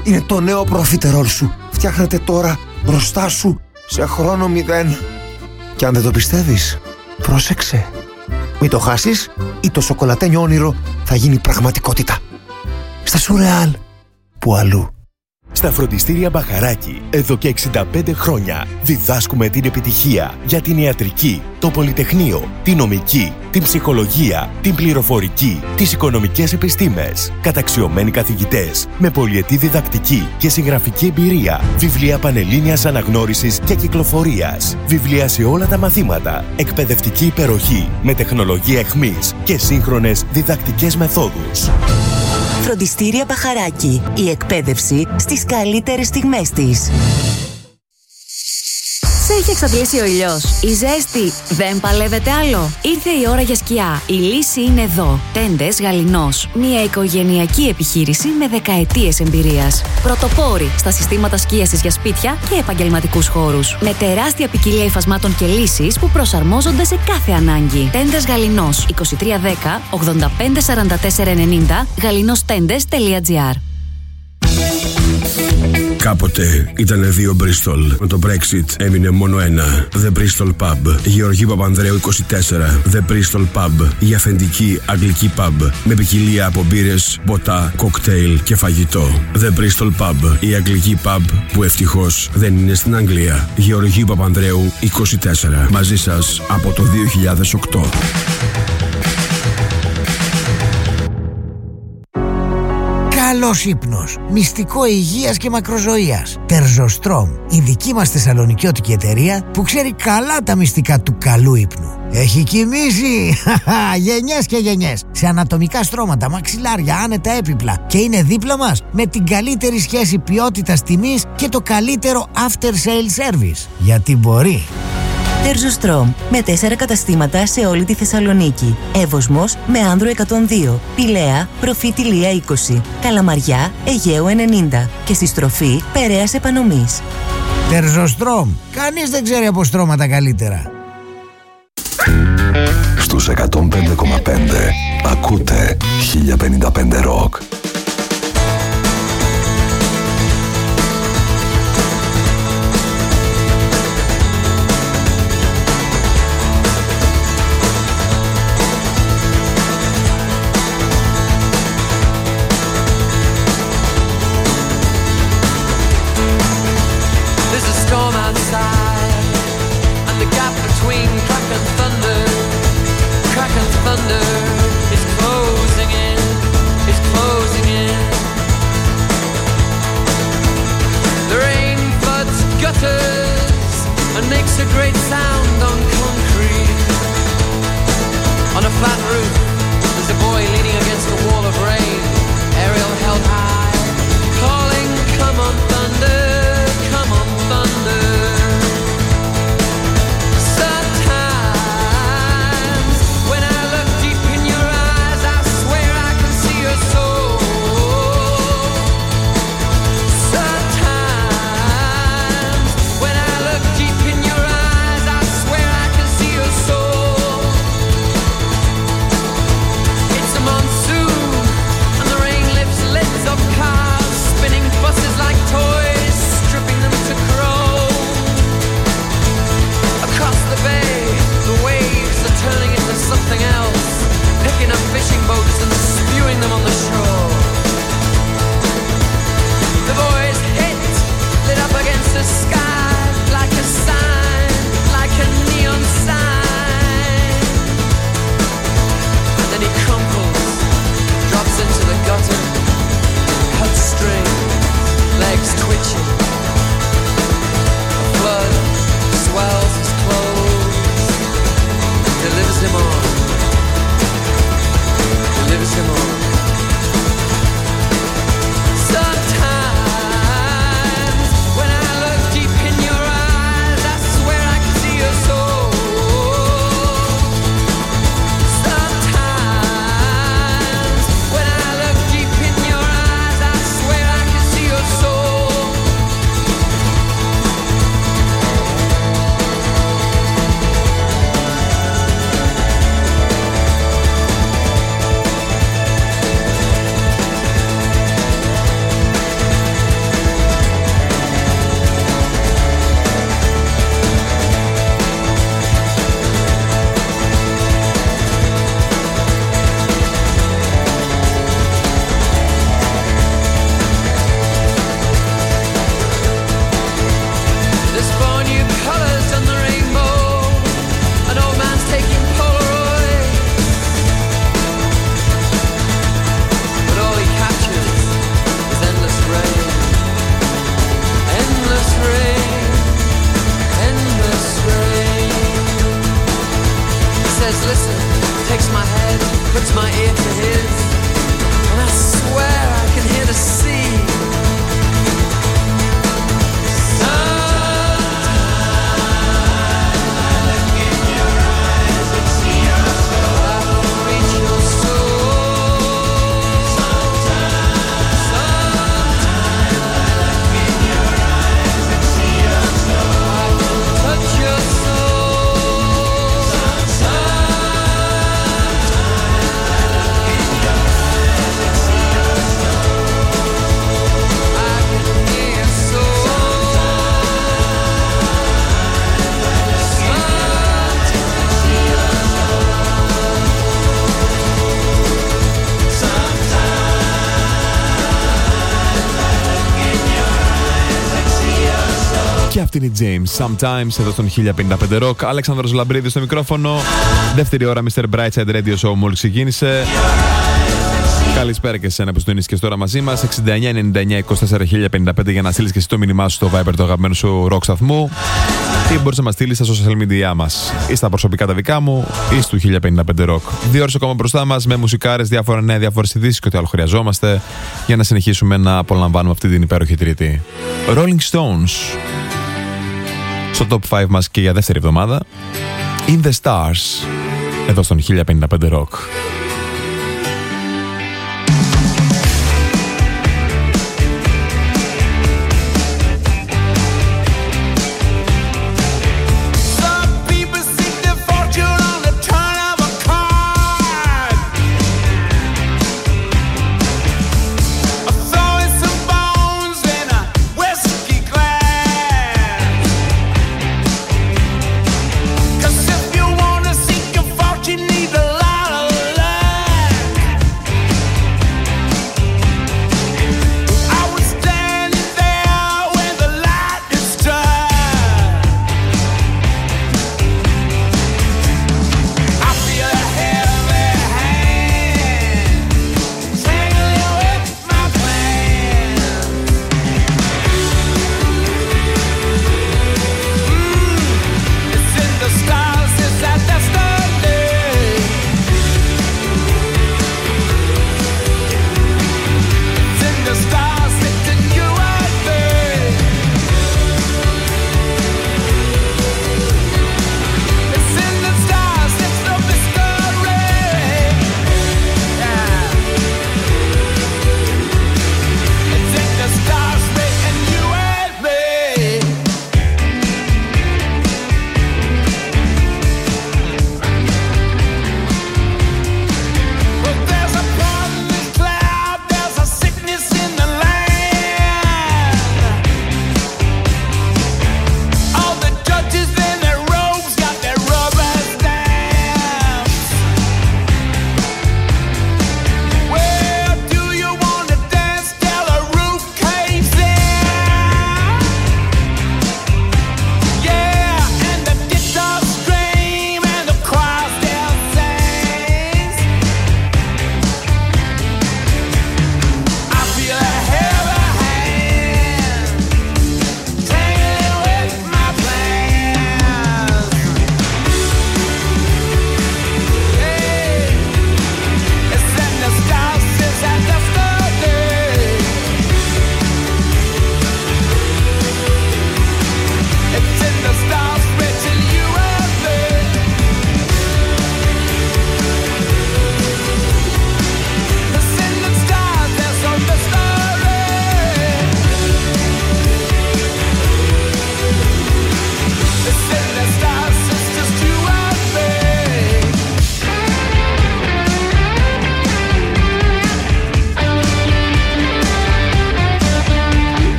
είναι το νέο προφιτερόλ σου. Φτιάχνεται τώρα μπροστά σου σε χρόνο 0. Και αν δεν το πιστεύεις, πρόσεξε. Μην το χάσεις ή το σοκολατένιο όνειρο θα γίνει πραγματικότητα. Στα Σουρεάλ, που αλλού. Στα φροντιστήρια Μπαχαράκη, εδώ και 65 χρόνια, διδάσκουμε την επιτυχία για την ιατρική, το πολυτεχνείο, την νομική, την ψυχολογία, την πληροφορική, τις οικονομικές επιστήμες. Καταξιωμένοι καθηγητές, με πολυετή διδακτική και συγγραφική εμπειρία. Βιβλία πανελλήνιας αναγνώρισης και κυκλοφορίας. Βιβλία σε όλα τα μαθήματα. Εκπαιδευτική υπεροχή, με τεχνολογία εχμής και σύγχρονες διδακτικές μεθόδους. Φροντιστήρια Μπαχαράκη. Η εκπαίδευση στις καλύτερες στιγμές της. Σε έχει εξαντλήσει ο ήλιος. Η ζέστη δεν παλεύεται άλλο. Ήρθε η ώρα για σκιά. Η λύση είναι εδώ. Τέντες Γαληνός. Μια οικογενειακή επιχείρηση με δεκαετίες εμπειρίας. Πρωτοπόροι στα συστήματα σκίασης για σπίτια και επαγγελματικούς χώρους. Με τεράστια ποικιλία υφασμάτων και λύσεις που προσαρμόζονται σε κάθε ανάγκη. Τέντες Γαληνός. 2310 85 44 90 galinostendes.gr. Κάποτε ήτανε δύο Bristol. Με το Brexit έμεινε μόνο ένα. The Bristol Pub. Γεωργίου Παπανδρέου 24. The Bristol Pub. Η αφεντική αγγλική pub. Με ποικιλία από μπύρες, ποτά, κοκτέιλ και φαγητό. The Bristol Pub. Η αγγλική pub που ευτυχώς δεν είναι στην Αγγλία. Γεωργίου Παπανδρέου 24. Μαζί σας από το 2008. Καλός ύπνος, μυστικό υγείας και μακροζωίας. Τερζοστρόμ, η δική μας θεσσαλονικιώτικη εταιρεία που ξέρει καλά τα μυστικά του καλού ύπνου. Έχει κοιμήσει γενιές και γενιές σε ανατομικά στρώματα, μαξιλάρια, άνετα έπιπλα και είναι δίπλα μας με την καλύτερη σχέση ποιότητας τιμής και το καλύτερο after sale service. Γιατί μπορεί. Τερζοστρόμ, με 4 καταστήματα σε όλη τη Θεσσαλονίκη. Εύωσμος με Άνδρο 102, Πηλαία, Προφήτηλία 20, Καλαμαριά, Αιγαίου 90 και στη στροφή Περαίας Επανομής. Τερζοστρόμ, κανείς δεν ξέρει από στρώματα καλύτερα. Στους 105,5 ακούτε 1055 Rock. Of Και αυτή είναι η James Sometimes εδώ στον 1055 Rock. Αλέξανδρος Λαμπρίδης στο μικρόφωνο. Δεύτερη ώρα Mr. Brightside Radio Show μόλις ξεκίνησε. Καλησπέρα και σε εσένα που συντονίστηκες τώρα μαζί μας. 69-99-24-1055 για να στείλεις και εσύ το μήνυμά σου στο Viber του αγαπημένου σου rock σταθμού. Ή μπορείς να μας στείλεις στα social media μας. Ή στα προσωπικά τα δικά μου, ή στο 1055 Rock. 2 ώρες ακόμα μπροστά μας με μουσικάρες, διάφορα νέα, διάφορες ειδήσεις και ό,τι άλλο χρειαζόμαστε για να συνεχίσουμε να απολαμβάνουμε αυτή την υπέροχη Τρίτη. Rolling Stones στο top 5 μας και για δεύτερη εβδομάδα. In the Stars εδώ στον 1055 Rock. Need a lot of love.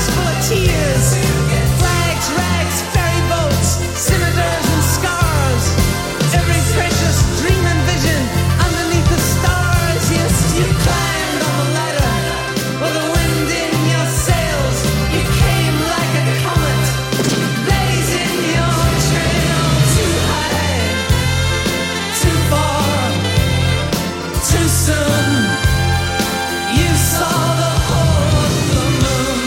full of tears. Flags, rags, ferry boats, scimitars and scars. Every precious dream and vision underneath the stars. Yes, you climbed on the ladder with the wind in your sails. You came like a comet, blazing your trail. Too high, too far, too soon. You saw the whole of the moon.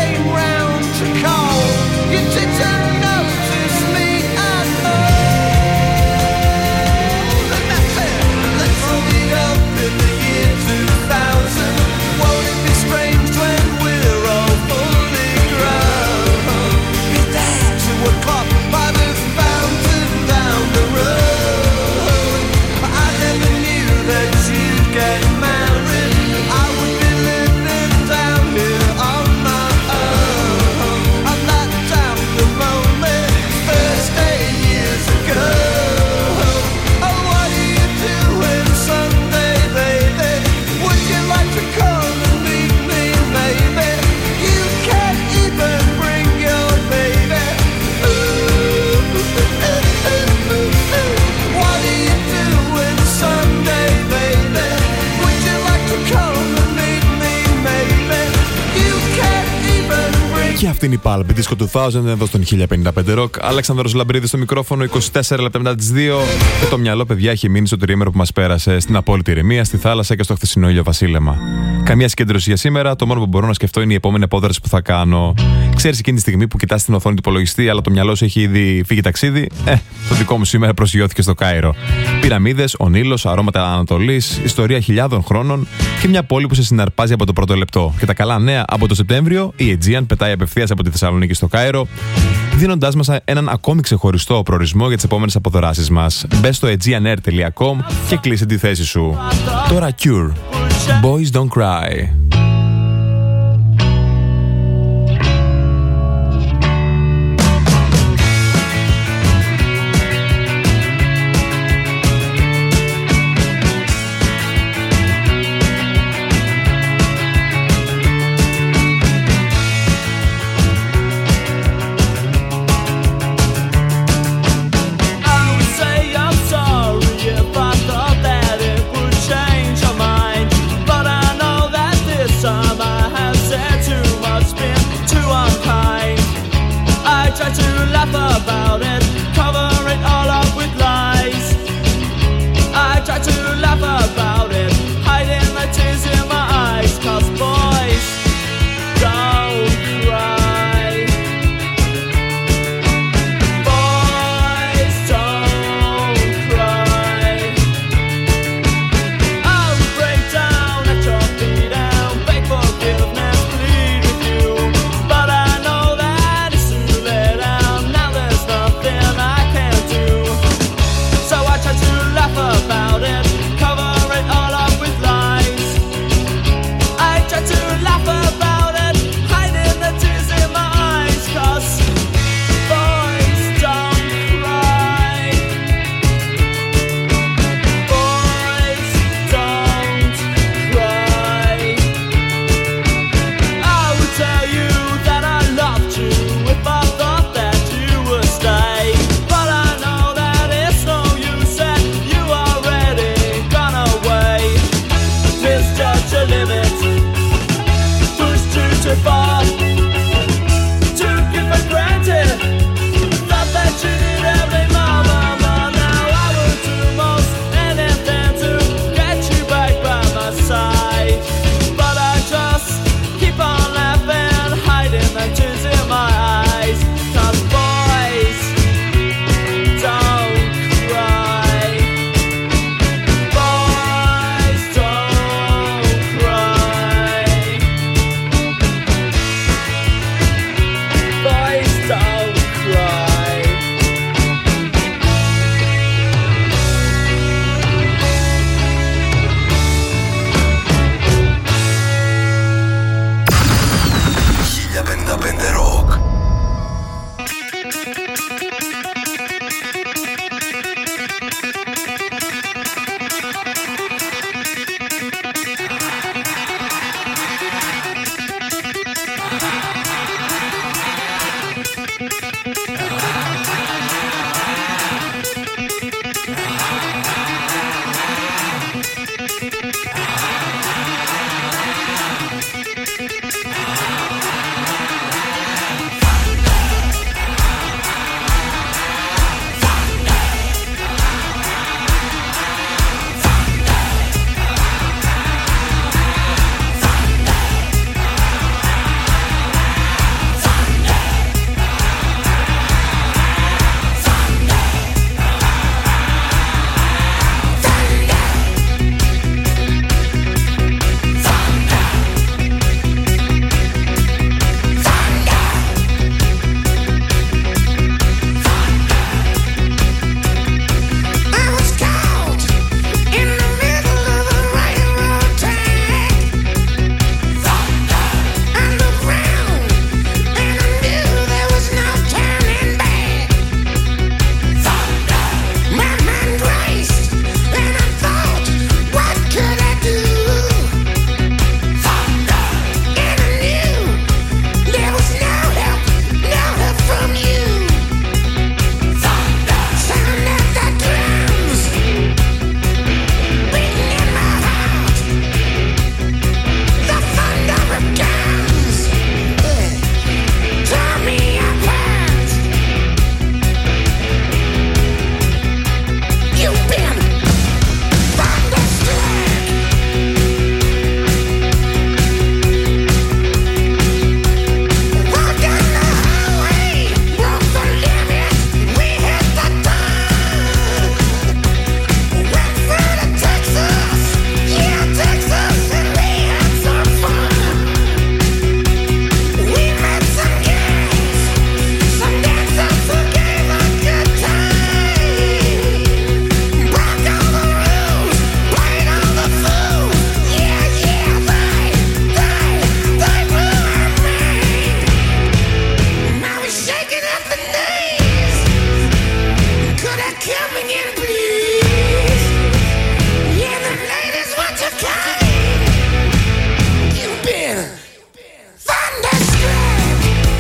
You didn't notice me at all. Αυτή είναι η Pulp Disco 2000 εδώ στον 1055 Rock. Αλέξανδρος Λαμπρίδης στο μικρόφωνο, 24 λεπτά μετά τις 2. Και το μυαλό, παιδιά, έχει μείνει στο τριήμερο που μας πέρασε στην απόλυτη ηρεμία, στη θάλασσα και στο χθεσινό ήλιο βασίλεμα. Καμία συγκέντρωση για σήμερα. Το μόνο που μπορώ να σκεφτώ είναι η επόμενη απόδραση που θα κάνω. Ξέρεις, εκείνη τη στιγμή που κοιτάς την οθόνη του υπολογιστή, αλλά το μυαλό σου έχει ήδη φύγει ταξίδι. Το δικό μου σήμερα προσγειώθηκε στο Κάιρο. Πυραμίδες, ο Νείλος, αρώματα Ανατολής, ιστορία χιλιάδων χρόνων και μια πόλη που σε συναρπάζει από το πρώτο λεπτό. Και τα καλά νέα, από το Σεπτέμβριο η Aegean πετάει απευθείας από τη Θεσσαλονίκη στο Κάιρο, δίνοντάς μας έναν ακόμη ξεχωριστό προορισμό για τις επόμενες αποδράσεις μας. Μπες στο aegeanair.com και κλείσε τη θέση σου. Τώρα Cure. Boys Don't Cry. But I know that this coming in, please? Yeah, the ladies want your kind. You've been thunderstruck.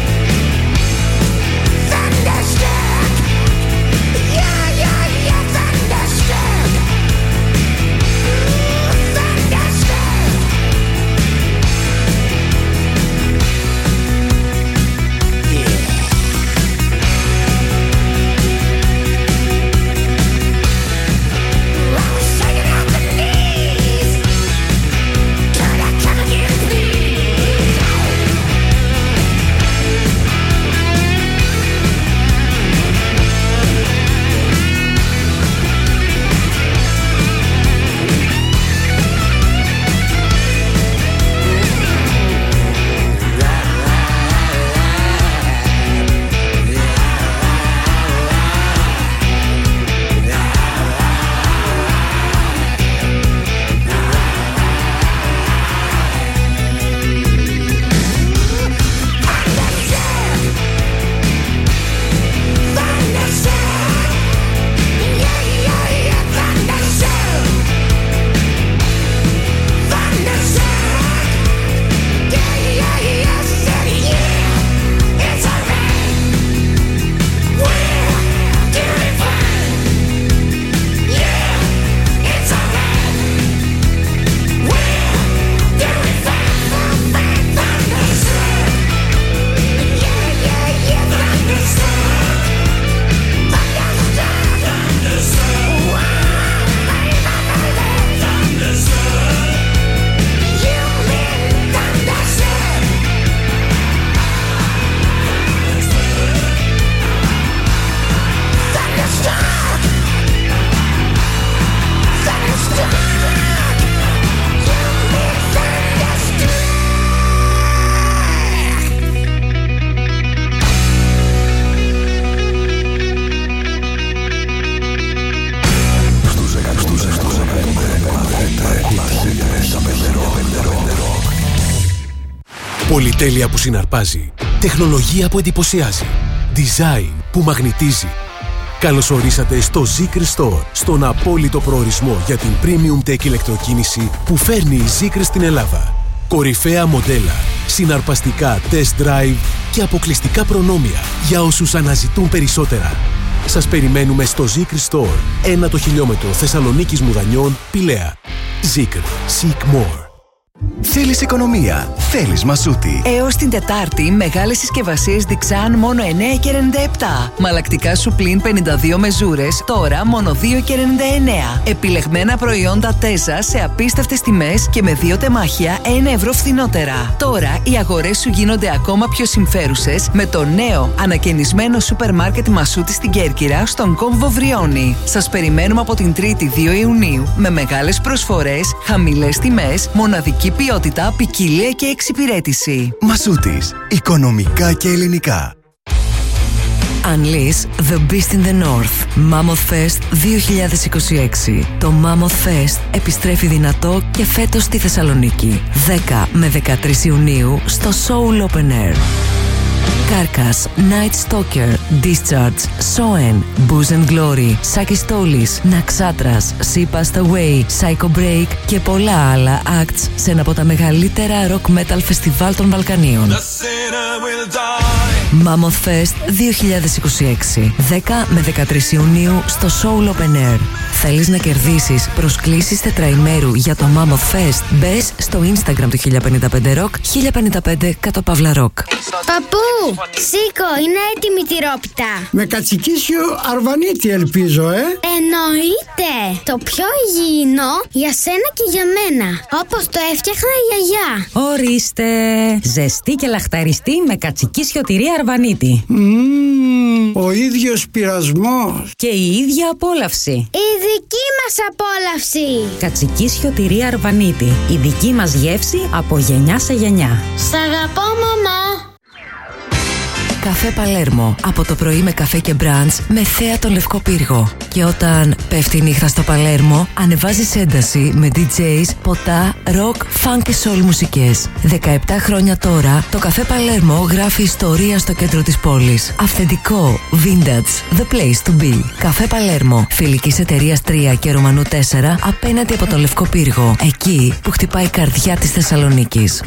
Thunderstruck. Yeah, yeah, yeah, thunderstruck. Thunderstruck. Yeah. I was shaking out the knees. Can I come again, please? Πολυτέλεια που συναρπάζει. Τεχνολογία που εντυπωσιάζει. Design που μαγνητίζει. Καλώς ορίσατε στο Zeekr Store, στον απόλυτο προορισμό για την premium tech ηλεκτροκίνηση που φέρνει η Zeekr στην Ελλάδα. Κορυφαία μοντέλα, συναρπαστικά test drive και αποκλειστικά προνόμια για όσους αναζητούν περισσότερα. Σας περιμένουμε στο Zeekr Store, 1 χιλιόμετρο Θεσσαλονίκης Μουδανιών, Πηλαία. Zeekr. Seek more. Θέλεις οικονομία, θέλεις Μασούτη. Έως την Τετάρτη, μεγάλες συσκευασίες Dixan μόνο 9,97. Μαλακτικά σου πλην 52 μεζούρες, τώρα μόνο 2,99. Επιλεγμένα προϊόντα Τέζα σε απίστευτες τιμές και με 2 τεμάχια 1 ευρώ φθηνότερα. Τώρα οι αγορές σου γίνονται ακόμα πιο συμφέρουσες με το νέο ανακαινισμένο σούπερ μάρκετ Μασούτη στην Κέρκυρα, στον κόμβο Βριώνη. Σας περιμένουμε από την 3η 2 Ιουνίου με μεγάλες προσφορές, χαμηλές τιμές, μοναδική ποιότητα, ποικιλία και εξυπηρέτηση. Μασούτης. Οικονομικά και ελληνικά. Unleash the Beast in the North. Mammoth Fest 2026. Το Mammoth Fest επιστρέφει δυνατό και φέτος στη Θεσσαλονίκη. 10 με 13 Ιουνίου στο Soul Open Air. Carcass, Night Stalker, Discharge, Soen, Booze and Glory, Sakistolis, Naxatras, Sea Passed Away, Psycho Break και πολλά άλλα acts σε ένα από τα μεγαλύτερα rock metal φεστιβάλ των Βαλκανίων. Mammoth Fest 2026. 10 με 13 Ιουνίου στο Soul Open Air. Θέλεις να κερδίσεις προσκλήσεις τετραημέρου για το Mammoth Fest? Μπες στο Instagram του 1055 Rock, 1055 _ Rock. Παππού, σήκω, είναι έτοιμη η τυρόπιτα. Με κατσικίσιο αρβανίτη ελπίζω, Εννοείται. Το πιο υγιεινό για σένα και για μένα. Όπως το έφτιαχνα η γιαγιά. Ορίστε. Ζεστή και λαχταριστή με κατσικίσιο τυρί αρβανίτη. Ο ίδιος πειρασμός. Και η ίδια απόλαυση. Η δική μας απόλαυση. Κατσικίσιο τυρί αρβανίτη. Η δική μας γεύση από γενιά σε γενιά. Σ' αγαπώ, μαμά. Καφέ Παλέρμο. Από το πρωί με καφέ και μπραντς με θέα τον Λευκό Πύργο. Και όταν πέφτει η νύχτα στο Παλέρμο, ανεβάζεις ένταση με DJs, ποτά, rock, funk και soul μουσικές. 17 χρόνια τώρα, το Καφέ Παλέρμο γράφει ιστορία στο κέντρο της πόλης. Αυθεντικό, vintage, the place to be. Καφέ Παλέρμο, φιλικής εταιρείας 3 και Ρωμανού 4, απέναντι από τον Λευκό Πύργο. Εκεί που χτυπάει η καρδιά της Θεσσαλονίκης.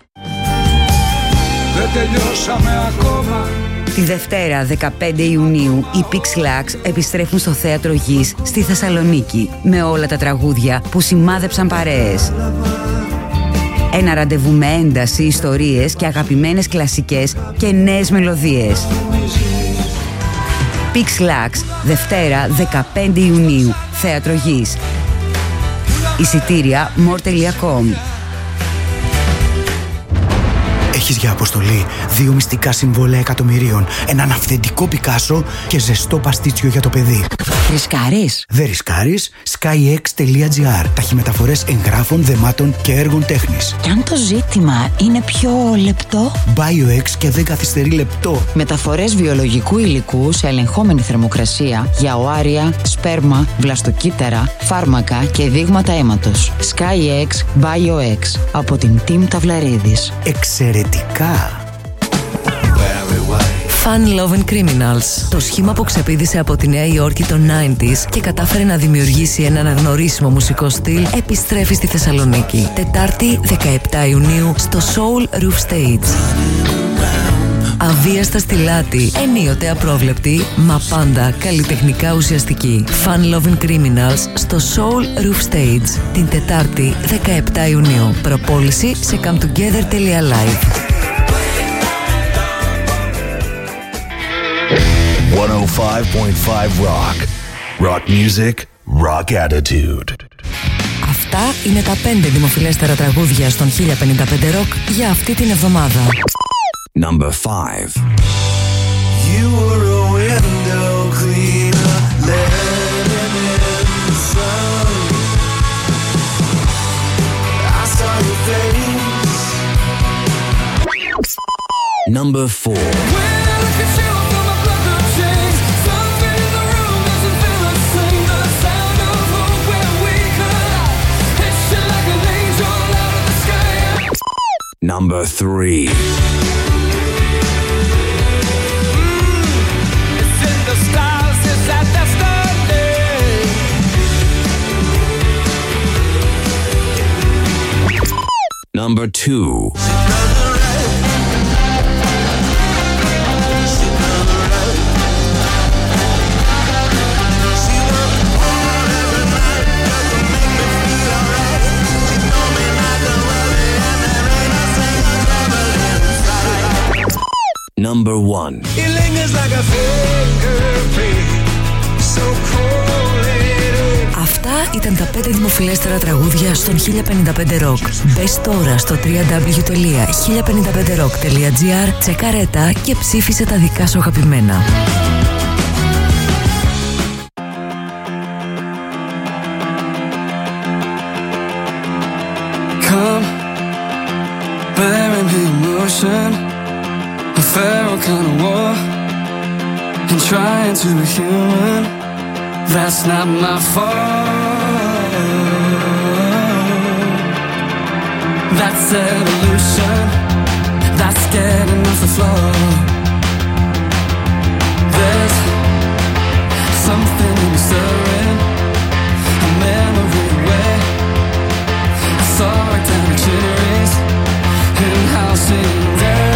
Δεν τελειώσαμε ακόμα. Τη Δευτέρα 15 Ιουνίου οι Pixlax επιστρέφουν στο Θέατρο Γης στη Θεσσαλονίκη με όλα τα τραγούδια που σημάδεψαν παρέες. Ένα ραντεβού με ένταση, ιστορίες και αγαπημένες κλασικές και νέες μελωδίες. Pixlax, Δευτέρα 15 Ιουνίου, Θέατρο Γης. Εισιτήρια more.com. Έχεις για αποστολή 2 μυστικά συμβόλαια εκατομμυρίων, έναν αυθεντικό Πικάσο και ζεστό παστίτσιο για το παιδί. Ρισκάρεις? Δεν ρισκάρεις. skyx.gr. Ταχυμεταφορές εγγράφων, δεμάτων και έργων τέχνης. Κι αν το ζήτημα είναι πιο λεπτό? BioX και δεν καθυστερεί λεπτό. Μεταφορές βιολογικού υλικού σε ελεγχόμενη θερμοκρασία για οάρια, σπέρμα, βλαστοκύτταρα, φάρμακα και δείγματα αίματος. SkyX BioX από την Team Ταυλαρίδης. Εξαιρετικά! Fun Love and Criminals. Το σχήμα που ξεπήδησε από τη Νέα Υόρκη των 90s και κατάφερε να δημιουργήσει ένα αναγνωρίσιμο μουσικό στυλ επιστρέφει στη Θεσσαλονίκη. Τετάρτη 17 Ιουνίου στο Soul Roof Stage. Αβίαστα στη λάτη, ενίοτε απρόβλεπτη, μα πάντα καλλιτεχνικά ουσιαστική. Fun Love and Criminals στο Soul Roof Stage. Την Τετάρτη 17 Ιουνίου. Προπόληση σε cometogether.live. 105.5 Rock. Rock music, rock attitude. Αυτά είναι τα 5 δημοφιλέστερα τραγούδια στον 1055 Rock για αυτή την εβδομάδα. Number 5. You were a window cleaner, letting in the sun. I saw your face. Number 4. When I look at you, I feel my blood will change. Something in the room doesn't feel the same. The sound of hope where we collide. Hits you like an angel out of the sky. Number 3. It's in the stars, it's at the starting. Number 2. Number 1. It lingers like a fingerprint, so cold it is. Αυτά ήταν τα 5 δημοφιλέστερα τραγούδια στον 1055 Rock. Μπες τώρα στο www.1055rock.gr, τσεκάρε τα και ψήφισε τα δικά σου αγαπημένα. Come, bearing the emotion, a feral kind of war, and trying to be human. That's not my fault. That's evolution. That's getting off the floor. There's something in stirring, a memory where I saw it down the cherries in housing days.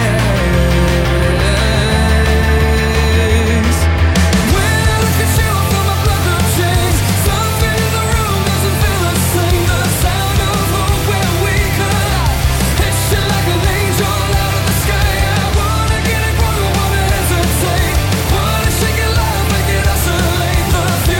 When I look at you, I feel my blood will change. Something in the room doesn't feel the same. The sound of hope where we collide. Hits you like an angel out of the sky. I wanna get it wrong, I wanna hesitate. Wanna shake it loud, make it oscillate. The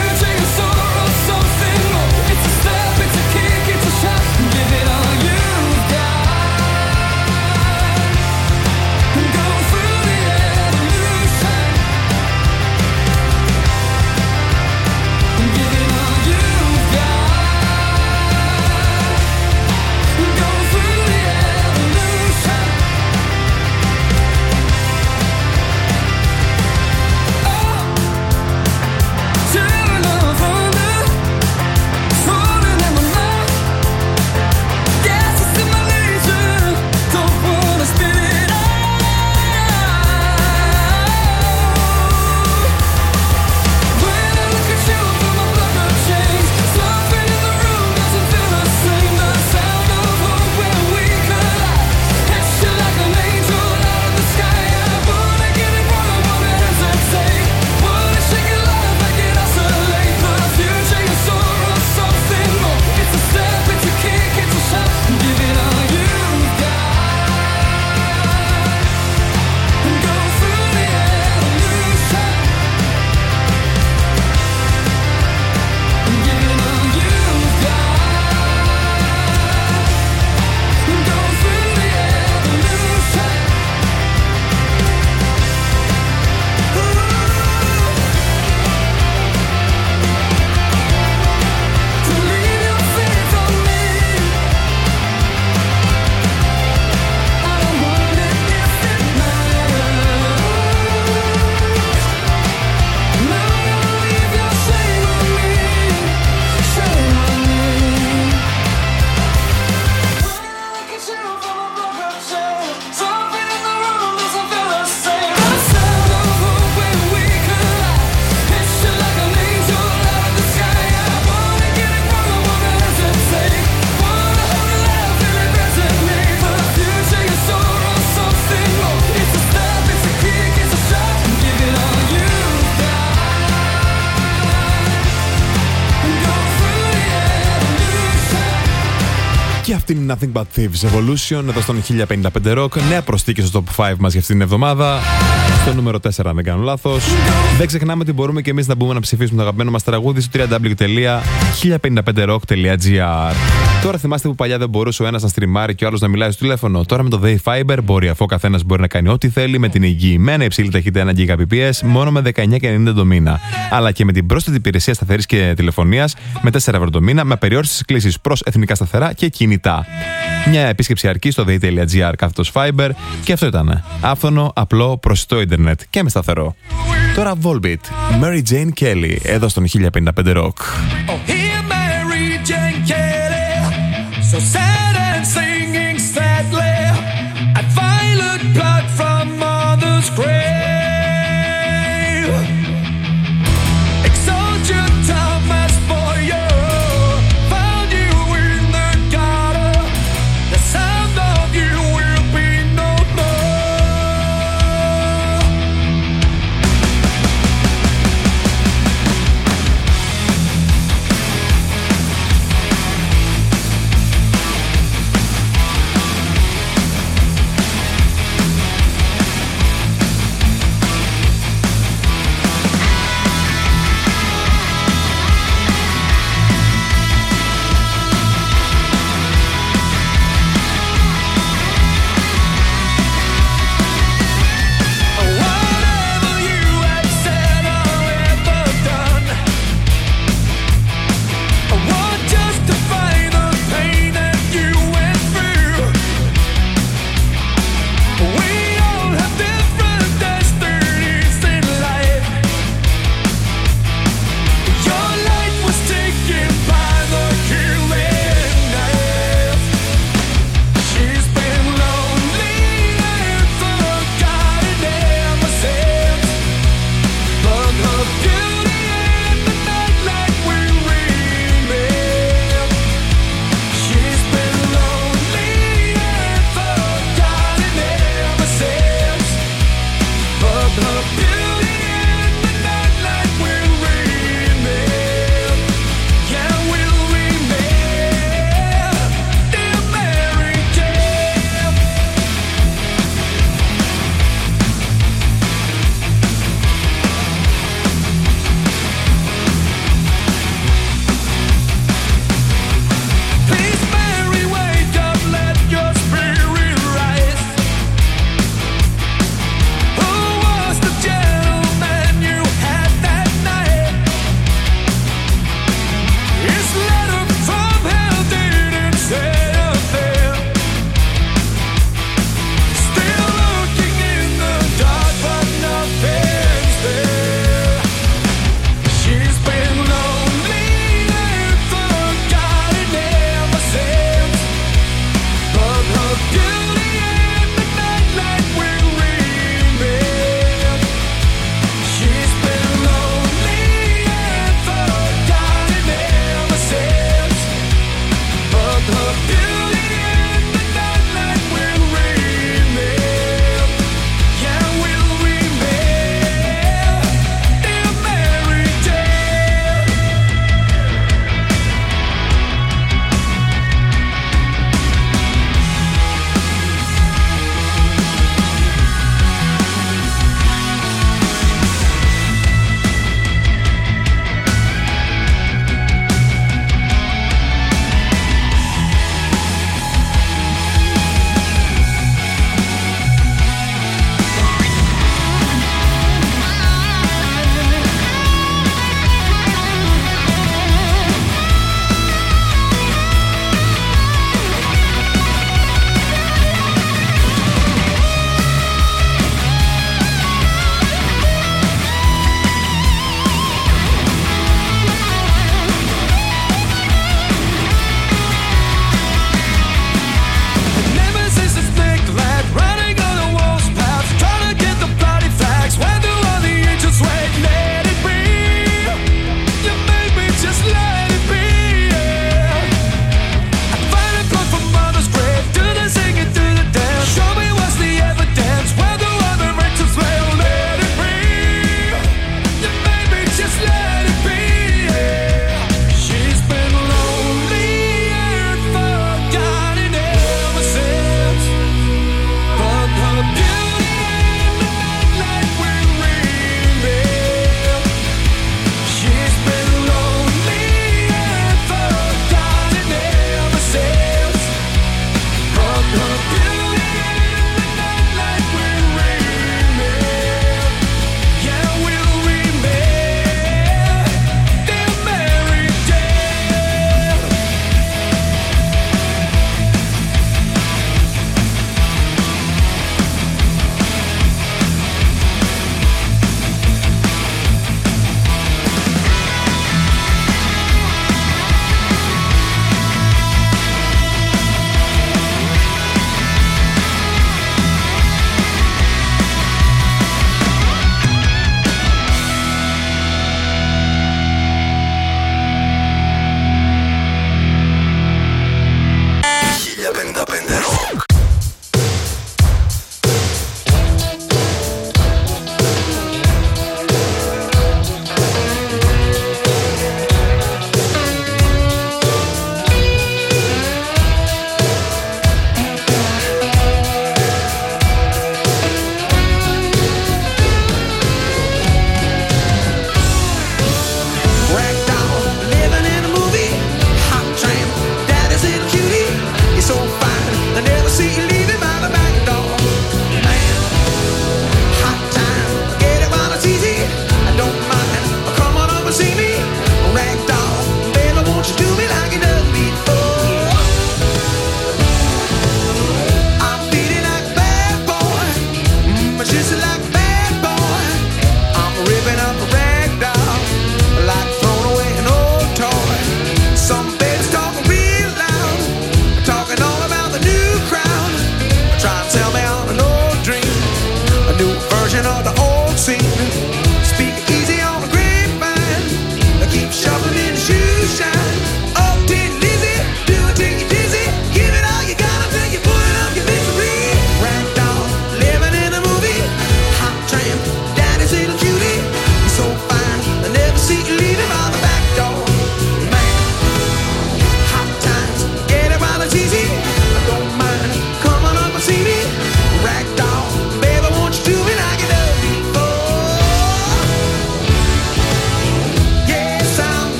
Και αυτή είναι Nothing But Thieves Evolution εδώ στον 1055 Rock. Νέα προσθήκη στο Top 5 μας για αυτήν την εβδομάδα. Στο νούμερο 4, αν δεν κάνω λάθος. Δεν ξεχνάμε ότι μπορούμε και εμείς να μπούμε να ψηφίσουμε το αγαπημένο μας τραγούδι στο www.1055rock.gr. Τώρα θυμάστε που παλιά δεν μπορούσε ο ένας να στριμάρει και ο άλλος να μιλάει στο τηλέφωνο. Τώρα με το Day Fiber μπορεί, αφού ο καθένας μπορεί να κάνει ό,τι θέλει, με την εγγυημένα υψηλή ταχύτητα 1 Gbps μόνο με 19,90 το μήνα. Αλλά και με την πρόσθετη υπηρεσία σταθερής και τηλεφωνίας με 4 ευρώ το μήνα, με απεριόριστες κλήσεις προς εθνικά σταθερά και κινητά. Μια επίσκεψη αρκεί στο day.gr/Fiber και αυτό ήταν. Άφθονο, απλό, προσιτό ίντερνετ και με σταθερό. Τώρα Volbeat, Mary Jane Kelly, εδώ στον 1055 Rock. So sad and singing sadly, at violet blood from mother's grave. Exalt your Thomas for you, found you in the gutter. The sound of you will be no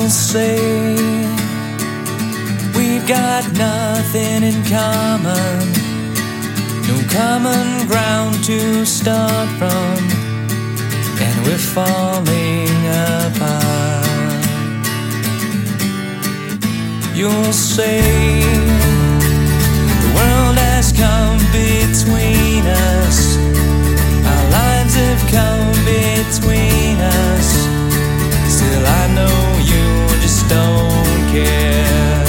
say we've got nothing in common, no common ground to start from, and we're falling apart. You'll say the world has come between us, our lives have come between us. Still I know you just don't care.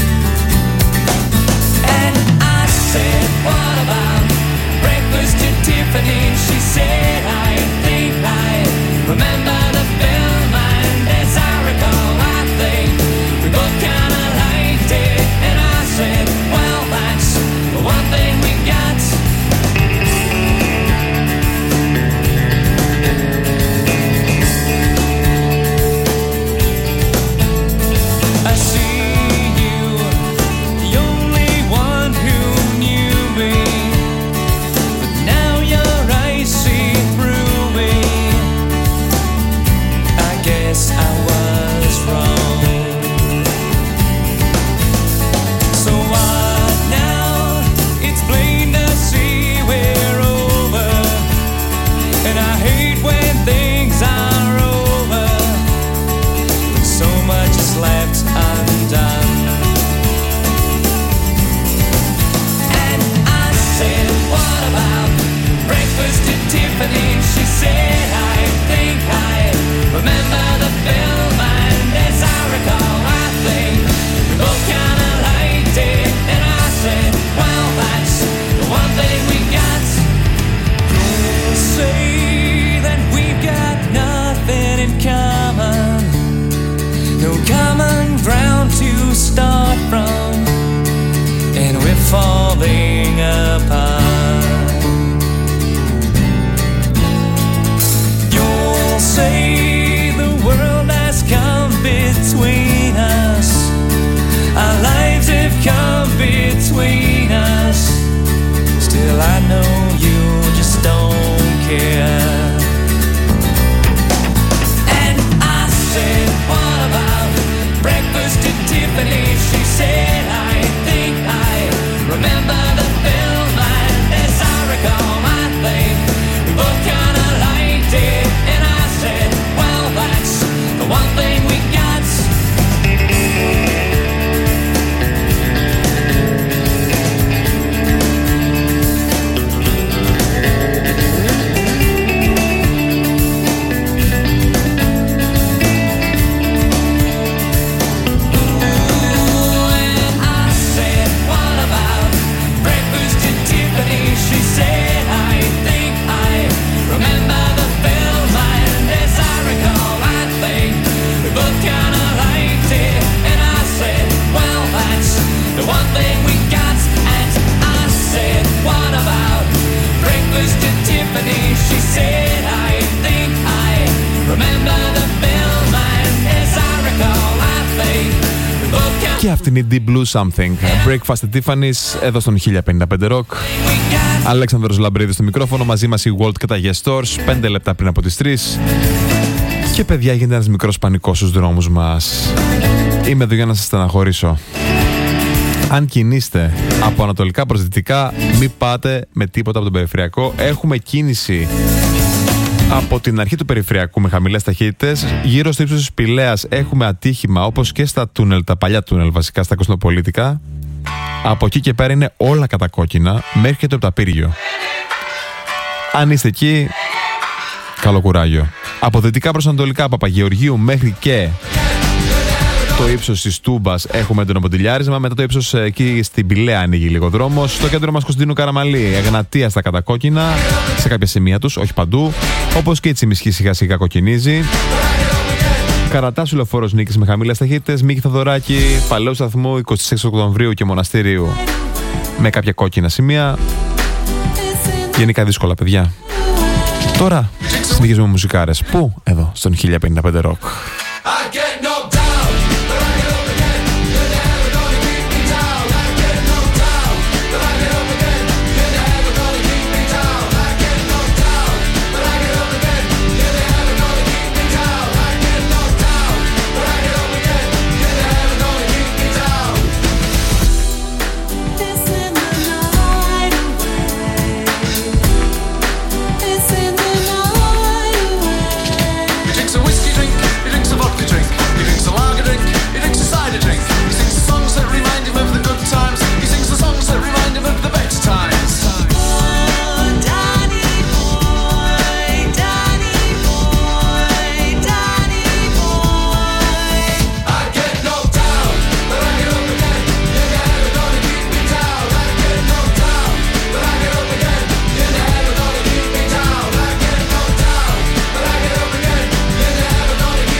And I said, what about breakfast at Tiffany? She said, I think I remember the film, and as I recall, I think we both kinda liked it. And I said, well, that's the one thing we got. I see you, the only one who knew me, but now your eyes see through me. I guess I was wrong. So what now? It's plain to see we're over, and I hate when things are over, when so much is left undone. And I said, what about breakfast at Tiffany? She said, I think I remember the film, and as I recall, I think we both kinda liked it. And I said, well, that's the one thing we got. You'll say that we've got nothing in common, no common ground to start from, and we're falling apart. You'll say the world has come between us, our lives have come between us. Still I know you just don't care. And I said, what about breakfast at Tiffany? She said, I think I remember the film, and as I recall, I think we both kinda liked it. And I said, well, that's the one thing we got. Και αυτή είναι Deep Blue Something. Breakfast at Tiffany's, εδώ στον 1055 Rock. Αλέξανδρος Λαμπρίδης στο μικρόφωνο, μαζί μας η Walt και τα Yes Stores, 5 λεπτά πριν από τις 3. Και παιδιά, γίνεται ένας μικρός πανικός στους δρόμους μας. Είμαι εδώ για να σας στεναχωρήσω. Αν κινείστε από ανατολικά προς δυτικά, μην πάτε με τίποτα από τον περιφερειακό. Έχουμε κίνηση από την αρχή του περιφερειακού με χαμηλές ταχύτητες. Γύρω στο ύψος της Πηλαίας έχουμε ατύχημα, όπως και στα τούνελ, τα παλιά τούνελ βασικά, στα κοσμοπολίτικα. Από εκεί και πέρα είναι όλα κατακόκκινα μέχρι και το Επταπύργιο. Αν είστε εκεί, καλό κουράγιο. Από δυτικά προς ανατολικά, Παπαγεωργίου μέχρι και το ύψος της Τούμπας έχουμε έντονο ποντιλιάρισμα. Μετά το ύψος εκεί στην Πηλαία ανοίγει λίγο δρόμος. Στο κέντρο μας Κωνσταντίνου Καραμαλή, Εγνατία στα κατακόκκινα, σε κάποια σημεία τους, όχι παντού. Όπως και η Τσιμισχή σιγά σιγά κοκκινίζει. Καρατάσου Λεωφόρος Νίκης με χαμηλές ταχύτητες. Μίκη Θοδωράκη, Παλαιού Σταθμού 26 Οκτωβρίου και Μοναστήριου με κάποια κόκκινα σημεία. Γενικά δύσκολα, παιδιά. Τώρα συνεχίζουμε με μουσικάρες. Πού? Εδώ, στον 1055 Rock.